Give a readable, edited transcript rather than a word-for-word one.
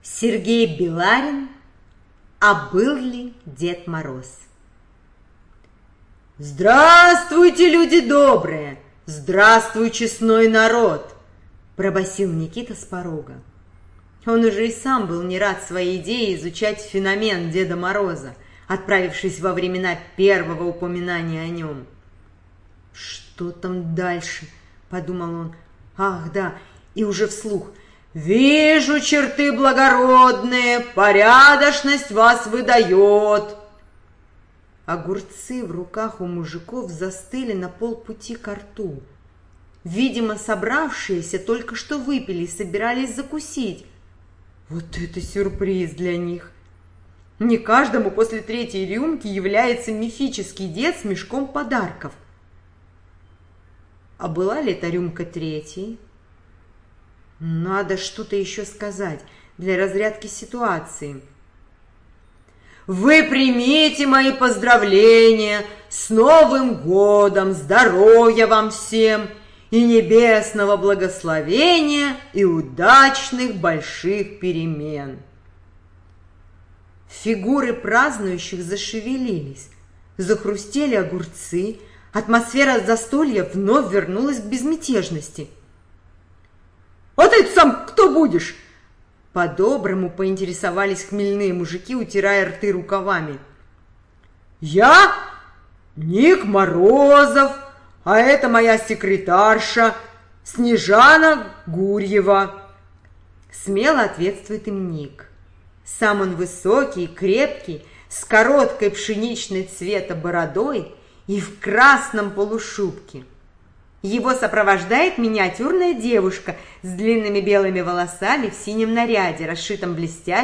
Сергей Беларин. А был ли Дед Мороз? «Здравствуйте, люди добрые! Здравствуй, честной народ!» пробасил Никита с порога. Он уже и сам был не рад своей идее изучать феномен Деда Мороза, отправившись во времена первого упоминания о нем. «Что там дальше?» – подумал он. «Ах, да!» И уже вслух. «Вижу черты благородные, порядочность вас выдает!» Огурцы в руках у мужиков застыли на полпути ко рту. Видимо, собравшиеся только что выпили и собирались закусить. Вот это сюрприз для них! Не каждому после третьей рюмки является мифический дед с мешком подарков. А была ли эта рюмка третьей? Надо что-то еще сказать для разрядки ситуации. «Вы примите мои поздравления! С Новым годом! Здоровья вам всем! И небесного благословения, и удачных больших перемен!» Фигуры празднующих зашевелились, захрустели огурцы, атмосфера застолья вновь вернулась к безмятежности. «А ты сам кто будешь?» По-доброму поинтересовались хмельные мужики, утирая рты рукавами. «Я Ник Морозов, а это моя секретарша Снежана Гурьева», смело ответствует им Ник. Сам он высокий, крепкий, с короткой пшеничной цвета бородой и в красном полушубке. Его сопровождает миниатюрная девушка с длинными белыми волосами в синем наряде, расшитом блестящим